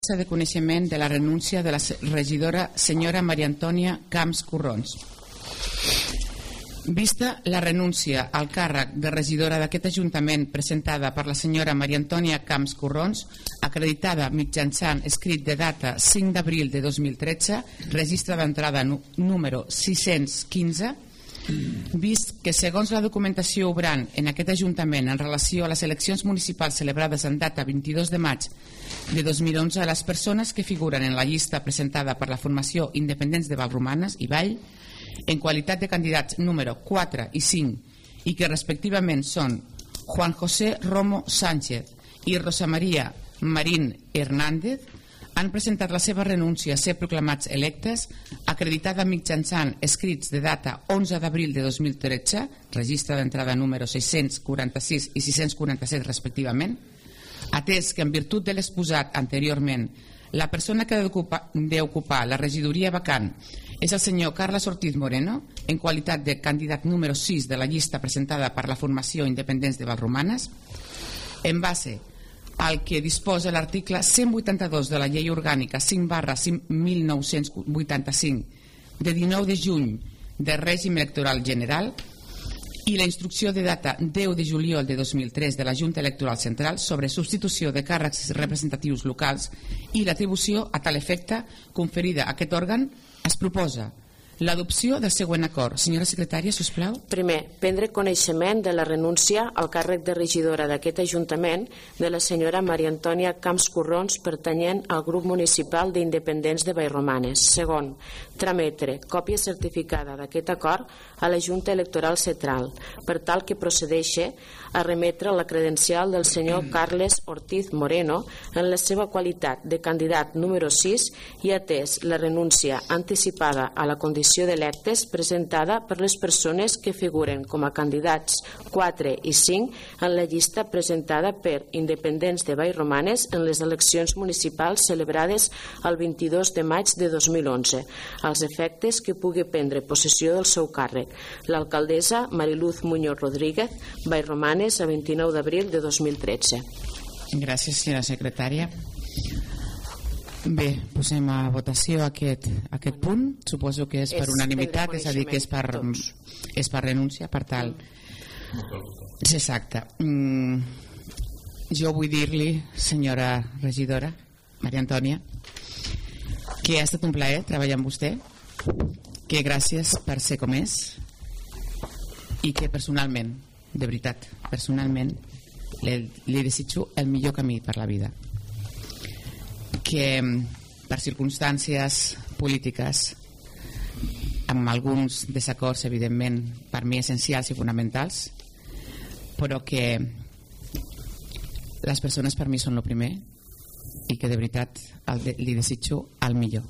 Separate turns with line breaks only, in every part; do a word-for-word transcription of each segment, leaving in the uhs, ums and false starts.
de coneixement de la renúncia de la regidora senyora Maria Antònia Camps Corrons. Vista la renúncia al càrrec de regidora d'aquest Ajuntament presentada per la senyora Maria Antònia Camps Corrons, acreditada mitjançant escrit de data cinc d'abril de dos mil tretze, registre d'entrada número sis-cents quinze, vist que segons la documentació obrant en aquest Ajuntament en relació a les eleccions municipals celebrades en data vint-i-dos de maig de dos mil onze, les persones que figuren en la llista presentada per la formació Independents de Vallromanes i Vall en qualitat de candidats número quatre i cinc i que respectivament són Juan José Romo Sánchez i Rosa María Marín Hernández, han presentat la seva renúncia a ser proclamats electes, acreditada mitjançant escrits de data onze d'abril de dos mil tretze, registre d'entrada número sis-cents quaranta-sis i sis-cents quaranta-set respectivament, atès que en virtut de l'exposat anteriorment, la persona que ha d'ocupar la regidoria vacant és el senyor Carles Ortiz Moreno, en qualitat de candidat número sis de la llista presentada per la formació Independents de Vallromanes, en base al que disposa l'article cent vuitanta-dos de la Llei Orgànica cinc barra mil nou-cents vuitanta-cinc de dinou de juny de règim electoral general i la instrucció de data deu de juliol de dos mil tres de la Junta Electoral Central sobre substitució de càrrecs representatius locals i l'atribució a tal efecte conferida a aquest òrgan, es proposa l'adopció del següent acord. Senyora secretària, sisplau.
Primer, prendre coneixement de la renúncia al càrrec de regidora d'aquest Ajuntament de la senyora Maria Antònia Camps Corrons pertanyent al grup municipal d'Independents de Vallromanes. Segon, trametre còpia certificada d'aquest acord a la Junta Electoral Central per tal que procedeixi a remetre la credencial del senyor Carles Ortiz Moreno en la seva qualitat de candidat número sis i atès la renúncia anticipada a la condició d'electes presentada per les persones que figuren com a candidats quatre i cinc en la llista presentada per Independents de Vallromanes en les eleccions municipals celebrades el vint-i-dos de maig de dos mil onze, als efectes que pugui prendre possessió del seu càrrec. L'alcaldessa Mariluz Muñoz Rodríguez, Vallromanes, a vint-i-nou d'abril de dos mil tretze.
Gràcies, senyora secretària. Bé, posem a votació aquest, aquest punt. Suposo que és per unanimitat, és a dir, que és per, és per renúncia, per tal. Exacte. Mm, jo vull dir-li, senyora regidora, Maria Antònia, que ha estat un plaer treballar amb vostè, que gràcies per ser com és i que personalment, de veritat, personalment, li, li desitjo el millor camí per la vida. Que per circumstàncies polítiques, amb alguns desacords, evidentment, per mi essencials i fonamentals, però que les persones per mi són el primer i que de veritat el de, li desitjo el millor.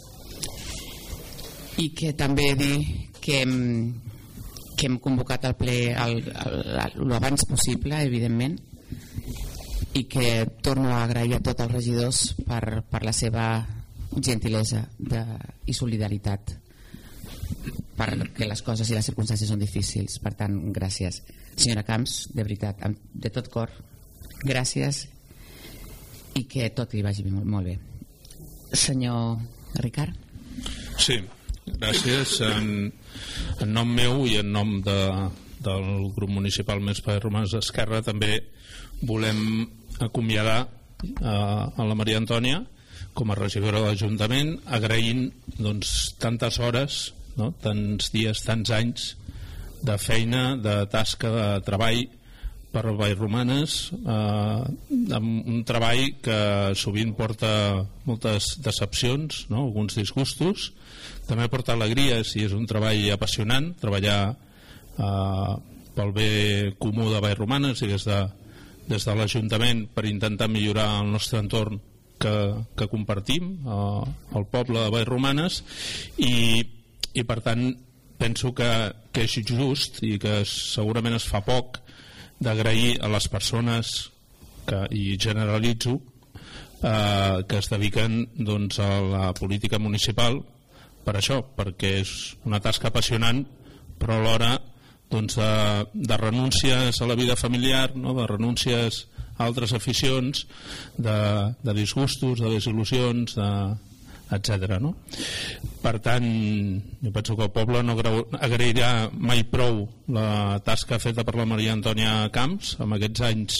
I que també dir que hem, que hem convocat el ple l'abans possible, evidentment, i que torno a agrair a tots els regidors per, per la seva gentilesa de, i solidaritat perquè les coses i les circumstàncies són difícils. Per tant, gràcies. Senyora Camps, de veritat, de tot cor, gràcies i que tot li vagi molt, molt bé. Senyor Ricard?
Sí, gràcies. En, en nom meu i en nom de, del grup municipal Més Vallromanes d'Esquerra també volem acomiadar a, a la Maria Antònia com a regidora de l'Ajuntament, agraint doncs, tantes hores, no? Tants dies, tants anys de feina, de tasca, de treball per Vallromanes, eh, amb un treball que sovint porta moltes decepcions, no? Alguns disgustos, també porta alegries i és un treball apassionant, treballar eh, pel bé comú de Vallromanes i des de des de l'Ajuntament per intentar millorar el nostre entorn que, que compartim, eh, el poble de Vallromanes, i, i per tant penso que, que és just i que segurament es fa poc d'agrair a les persones que, i generalitzo, eh, que es dediquen doncs, a la política municipal per això, perquè és una tasca apassionant, però alhora doncs de, de renúncies a la vida familiar, no? De renúncies altres aficions, de, de disgustos, de desil·lusions, de, etcètera. No? Per tant, jo penso que el poble no agrairà mai prou la tasca feta per la Maria Antònia Camps amb aquests anys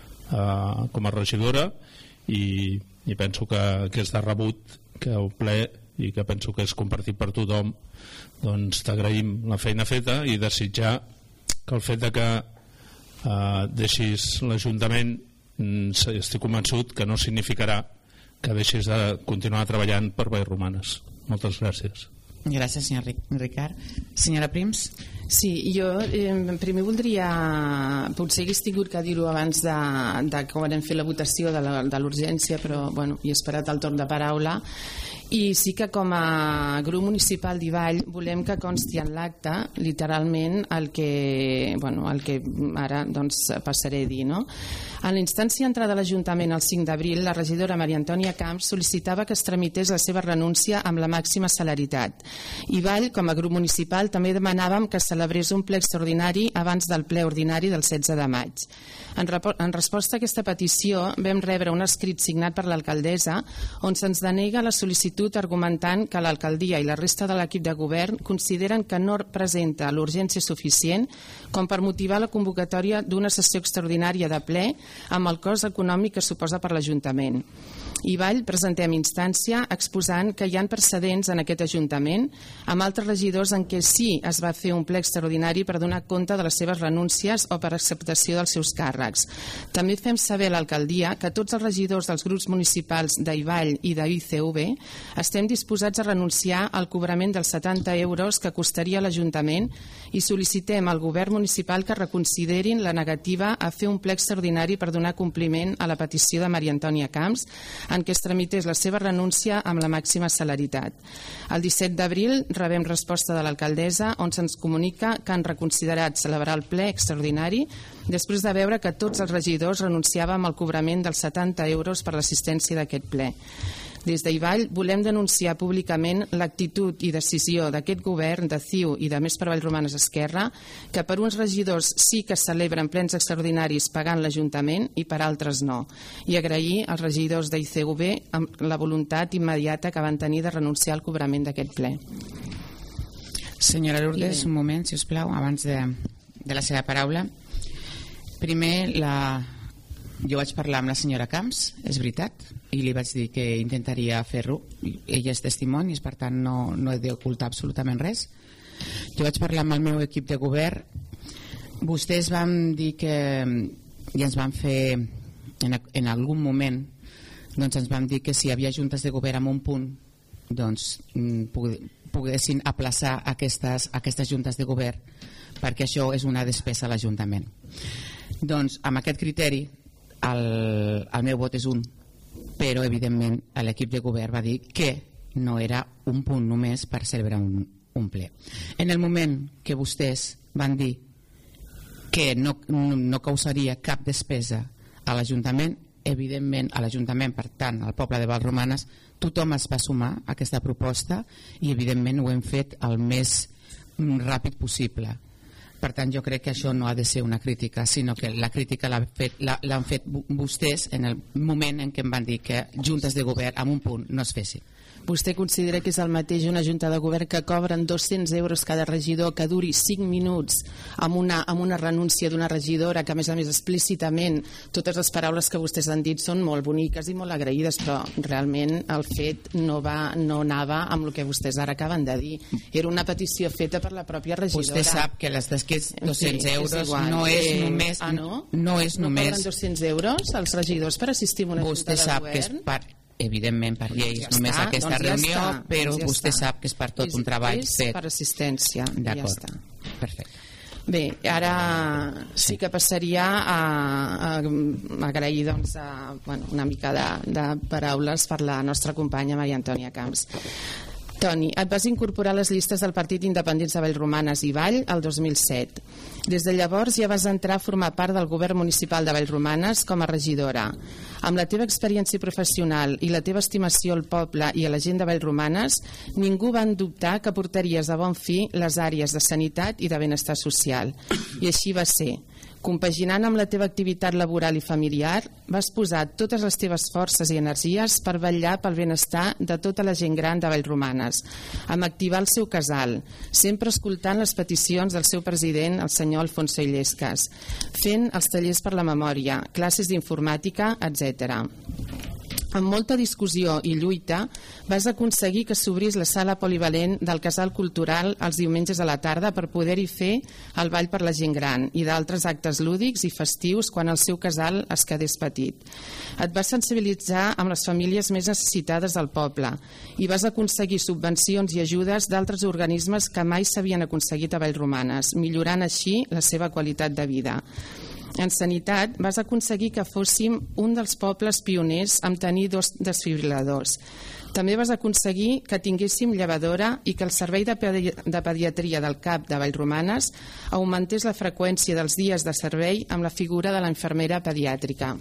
eh, com a regidora, i, i penso que, que és de rebut que el ple, i que penso que és compartit per tothom, doncs t'agraïm la feina feta i desitjar que el fet de que eh, deixis l'Ajuntament, estic convençut que no significarà que deixis de continuar treballant per Vallromanes. Moltes gràcies.
Gràcies, senyor Ricard. Senyora Prims?
Sí, jo eh, primer voldria, potser hagués tingut que dir-ho abans de, de que vam fer la votació de l'urgència, però bueno, he esperat el torn de paraula. I sí que com a grup municipal d'Ivall volem que consti en l'acte literalment el que, bueno, el que ara doncs, passaré a dir, no? En la instància entrada a l'Ajuntament el cinc d'abril, la regidora Maria Antònia Camps sol·licitava que es tramités la seva renúncia amb la màxima celeritat. Ivall, com a grup municipal, també demanàvem que es celebrés un ple extraordinari abans del ple ordinari del setze de maig. En, en resposta a aquesta petició vam rebre un escrit signat per l'alcaldessa on se'ns denega la sol·licitud argumentant que l'alcaldia i la resta de l'equip de govern consideren que no presenta l'urgència suficient com per motivar la convocatòria d'una sessió extraordinària de ple amb el cost econòmic que suposa per l'Ajuntament. Ivall presentem instància exposant que hi ha precedents en aquest Ajuntament amb altres regidors en què sí es va fer un ple extraordinari per donar compte de les seves renúncies o per acceptació dels seus càrrecs. També fem saber a l'alcaldia que tots els regidors dels grups municipals d'Ivall i d'I C V estem disposats a renunciar al cobrament dels setanta euros que costaria l'Ajuntament i sol·licitem al govern municipal que reconsiderin la negativa a fer un ple extraordinari per donar compliment a la petició de Maria Antònia Camps en què es tramités la seva renúncia amb la màxima celeritat. El disset d'abril rebem resposta de l'alcaldessa on se'ns comunica que han reconsiderat celebrar el ple extraordinari després de veure que tots els regidors renunciàvem al cobrament dels setanta euros per l'assistència d'aquest ple. Des d'Ivall volem denunciar públicament l'actitud i decisió d'aquest govern de C I U i de Més per Vallromanes Esquerra, que per uns regidors sí que celebren plens extraordinaris pagant l'Ajuntament i per altres no. I agrair als regidors d'I C V amb la voluntat immediata que van tenir de renunciar al cobrament d'aquest ple.
Senyora Lourdes, un moment, si us plau, abans de, de la seva paraula. Primer, la... jo vaig parlar amb la senyora Camps, és veritat, i li vaig dir que intentaria fer-ho. Ella és testimoni, per tant no, no he d'ocultar absolutament res. Jo vaig parlar amb el meu equip de govern. Vostès van dir que i ens van fer en, en algun moment doncs ens van dir que si hi havia juntes de govern en un punt doncs poguessin aplaçar aquestes, aquestes juntes de govern perquè això és una despesa a l'Ajuntament. Doncs amb aquest criteri el, el meu vot és un, però evidentment l'equip de govern va dir que no era un punt només per celebrar un, un ple. En el moment que vostès van dir que no, no causaria cap despesa a l'Ajuntament, evidentment a l'Ajuntament, per tant al poble de Vallromanes, tothom es va sumar a aquesta proposta i evidentment ho hem fet el més ràpid possible. Per tant, jo crec que això no ha de ser una crítica, sinó que la crítica l'han fet, l'han fet vostès en el moment en què em van dir que juntes de govern en un punt no es fessin.
Vostè considera que és el mateix una junta de govern que cobren dos-cents euros cada regidor, que duri cinc minuts amb una, amb una renúncia d'una regidora, que a més a més explícitament totes les paraules que vostès han dit són molt boniques i molt agraïdes, però realment el fet no, va, no anava amb el que vostès ara acaben de dir. Era una petició feta per la pròpia regidora.
Vostè sap que les d'aquests dos-cents sí, euros és no és
eh,
només...
Ah, no?
No és
no
només...
cobren dos-cents euros els regidors per assistir a una
vostè
junta de
sap
govern?
Que és per... evidentment per lleis,
ja
només
està,
aquesta
doncs
reunió,
ja està,
però
doncs ja
vostè
està.
sap que és per tot és, un treball
és
fet.
Per assistència, ja està.
Perfecte.
Bé, ara sí que passaria a, a, a agrair doncs, a, bueno, una mica de, de paraules per la nostra companya Maria Antònia Camps. Toni, et vas incorporar a les llistes del Partit Independents de Vallromanes i Vall el dos mil set. Des de llavors ja vas entrar a formar part del govern municipal de Vallromanes com a regidora. Amb la teva experiència professional i la teva estimació al poble i a la gent de Vallromanes, ningú va dubtar que portaries a bon fi les àrees de sanitat i de benestar social. I així va ser. Compaginant amb la teva activitat laboral i familiar, vas posar totes les teves forces i energies per vetllar pel benestar de tota la gent gran de Vallromanes, amb activar el seu casal, sempre escoltant les peticions del seu president, el senyor Alfonso Illescas, fent els tallers per la memòria, classes d'informàtica, etcètera. Amb molta discussió i lluita vas aconseguir que s'obrís la sala polivalent del Casal Cultural els diumenges a la tarda per poder-hi fer el ball per la gent gran i d'altres actes lúdics i festius quan el seu casal es quedés petit. Et vas sensibilitzar amb les famílies més necessitades del poble i vas aconseguir subvencions i ajudes d'altres organismes que mai s'havien aconseguit a Vallromanes, millorant així la seva qualitat de vida. En sanitat vas aconseguir que fóssim un dels pobles pioners en tenir dos desfibriladors. També vas aconseguir que tinguéssim llevadora i que el servei de, pedi de pediatria del C A P de Vallromanes augmentés la freqüència dels dies de servei amb la figura de la infermera pediàtrica.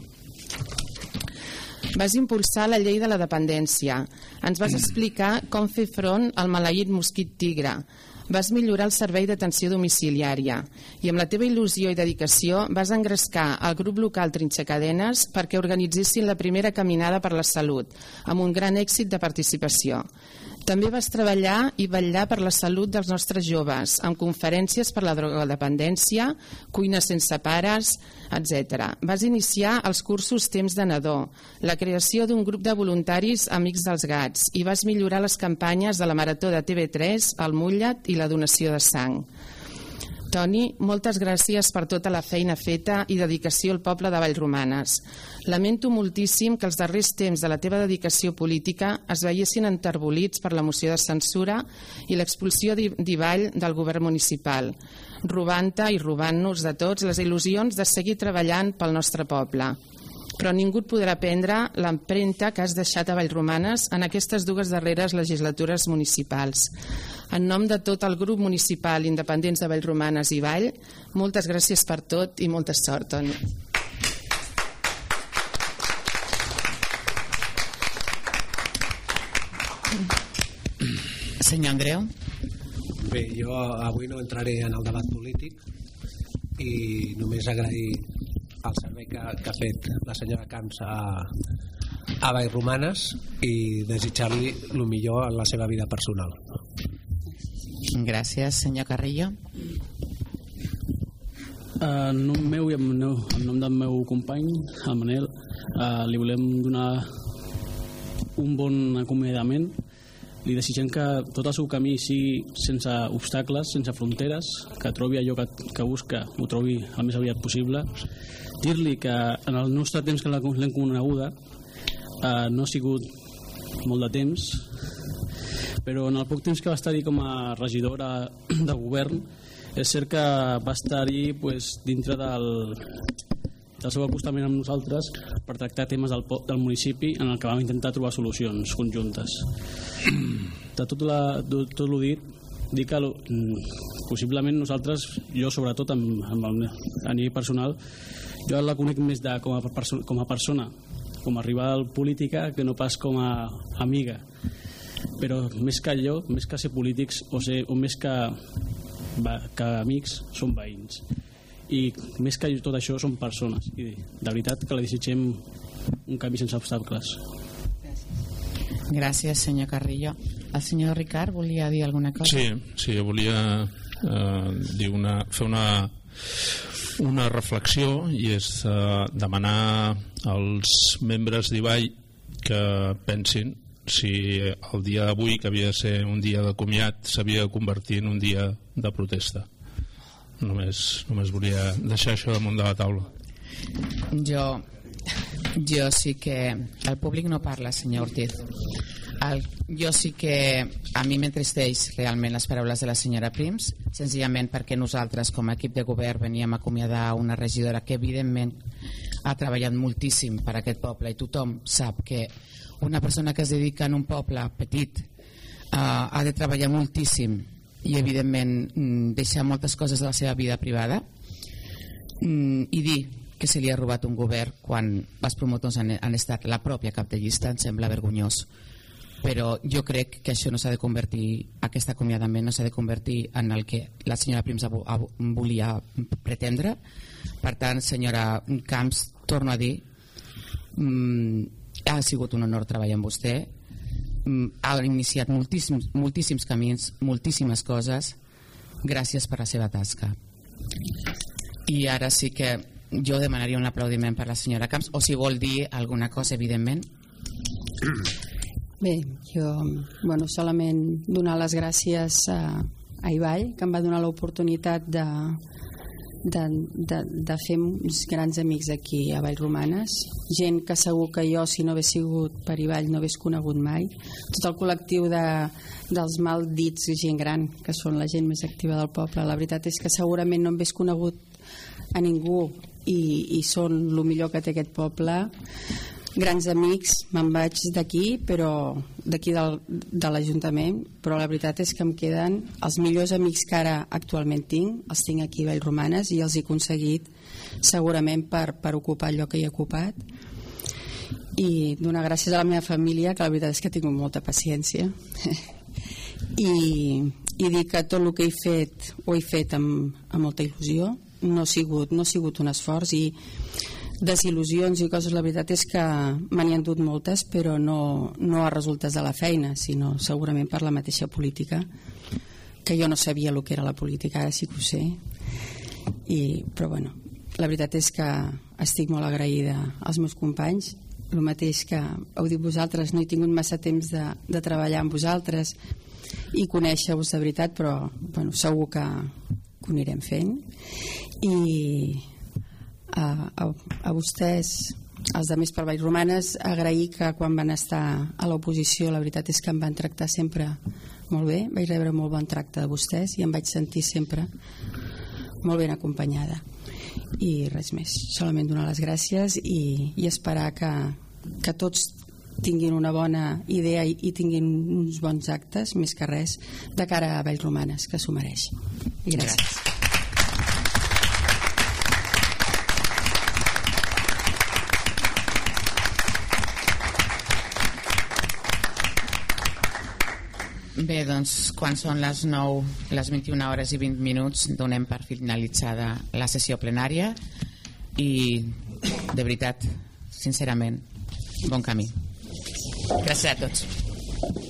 Vas impulsar la llei de la dependència. Ens vas explicar com fer front al maleït mosquit tigre. Vas millorar el servei d'atenció domiciliària i amb la teva il·lusió i dedicació vas engrescar el grup local Trinxacadenes perquè organitzessin la primera caminada per la salut, amb un gran èxit de participació. També vas treballar i vetllar per la salut dels nostres joves, amb conferències per la drogodependència, cuina sense pares, etcètera. Vas iniciar els cursos Temps de Nadó, la creació d'un grup de voluntaris Amics dels Gats i vas millorar les campanyes de la Marató de T V tres, el Mullet i la donació de sang. Toni, moltes gràcies per tota la feina feta i dedicació al poble de Vallromanes. Lamento moltíssim que els darrers temps de la teva dedicació política es veiessin enterbolits per la moció de censura i l'expulsió d'Ivall del govern municipal, robant-te i robant-nos de tots les il·lusions de seguir treballant pel nostre poble. Però ningú et podrà prendre l'empremta que has deixat a Vallromanes en aquestes dues darreres legislatures municipals. En nom de tot el grup municipal Independents de Vallromanes i Vall, moltes gràcies per tot i molta sort, Toni.
Senyor Andreu.
Bé, jo avui no entraré en el debat polític i només agrair el servei que, que ha fet la senyora Camps a, a Vallromanes i desitjar-li el millor en la seva vida personal.
Gràcies, senyor Carrillo.
En nom meu i en nom del meu company, el Manel, eh, li volem donar un bon acomiadament. Li desitgem que tot el seu camí sigui sense obstacles, sense fronteres, que trobi allò que, que busca, ho trobi el més aviat possible. Dir-li que en el nostre temps que l'hem coneguda eh, no ha sigut molt de temps, però en el poc temps que va estar-hi com a regidora de govern és cert que va estar-hi pues, dintre del, del seu acostament amb nosaltres per tractar temes del, del municipi en el que vam intentar trobar solucions conjuntes. De tot, la, tot el dit, dir que possiblement nosaltres, jo sobretot amb, amb el, a nivell personal, jo la conec més de, com, a perso com a persona, com a rival política que no pas com a amiga. Però més que allò, més que ser polítics o, ser, o més que, que amics, són veïns. I més que tot això són persones. I de veritat que la desitgem un camí sense obstacles.
Gràcies. Gràcies, senyor Carrillo. El senyor Ricard volia dir alguna cosa?
Sí, sí, jo volia eh, dir una, fer una, una reflexió i és eh, demanar als membres d'Ivall que pensin si el dia d'avui, que havia de ser un dia de comiat, s'havia de convertir en un dia de protesta. Només, només volia deixar això damunt de la taula.
Jo, jo sí que... El públic no parla, senyor Ortiz. El, jo sí que a mi m'entristeix realment les paraules de la senyora Prims, senzillament perquè nosaltres com a equip de govern veníem a acomiadar una regidora que evidentment ha treballat moltíssim per a aquest poble i tothom sap que una persona que es dedica en un poble petit uh, ha de treballar moltíssim i evidentment deixar moltes coses de la seva vida privada mm, i dir que se li ha robat un govern quan els promotors han, han estat la pròpia cap de llista, em sembla vergonyós. Però jo crec que això no s'ha de convertir, aquest acomiadament no s'ha de convertir en el que la senyora Prims volia pretendre. Per tant, senyora Camps, torno a dir, mm, ha sigut un honor treballar amb vostè, mm, ha iniciat moltíssims, moltíssims camins, moltíssimes coses. Gràcies per la seva tasca. I ara sí que jo demanaria un aplaudiment per la senyora Camps, o si vol dir alguna cosa, evidentment.
Bé, jo bueno, solament donar les gràcies a, a Ibai, que em va donar l'oportunitat de, de, de, de fer uns grans amics aquí a Vallromanes, gent que segur que jo, si no hagués sigut per Ibai, no hagués conegut mai. Tot el col·lectiu de, dels maldits gent gran, que són la gent més activa del poble, la veritat és que segurament no em hagués conegut a ningú i, i són el millor que té aquest poble. Grans amics, me'n vaig d'aquí, però d'aquí de l'Ajuntament, però la veritat és que em queden els millors amics que ara actualment tinc, els tinc aquí a Vallromanes i els he aconseguit segurament per, per ocupar el lloc que he ocupat. I donar gràcies a la meva família, que la veritat és que he tingut molta paciència. I, i dir que tot el que he fet ho he fet amb, amb molta il·lusió, no ha sigut, no ha sigut un esforç, i desil·lusions i coses, la veritat és que me n'hi han dut moltes, però no, no a resultes de la feina, sinó segurament per la mateixa política, que jo no sabia el que era la política, ara sí que ho sé. I, però bueno, la veritat és que estic molt agraïda als meus companys, el mateix que heu dit vosaltres, no he tingut massa temps de, de treballar amb vosaltres i conèixer-vos de veritat, però bueno, segur que, que ho anirem fent. I A, a, a vostès, els de Més per Vallromanes, agrair que quan van estar a l'oposició la veritat és que em van tractar sempre molt bé, vaig rebre molt bon tracte de vostès i em vaig sentir sempre molt ben acompanyada. I res més, solament donar les gràcies i, i esperar que, que tots tinguin una bona idea i, i tinguin uns bons actes, més que res, de cara a Vallromanes, que s'ho mereix. I gràcies. gràcies.
Bé, doncs, quan són les nou, les vint-i-una hores i vint minuts, donem per finalitzada la sessió plenària i, de veritat, sincerament, bon camí. Gràcies a tots.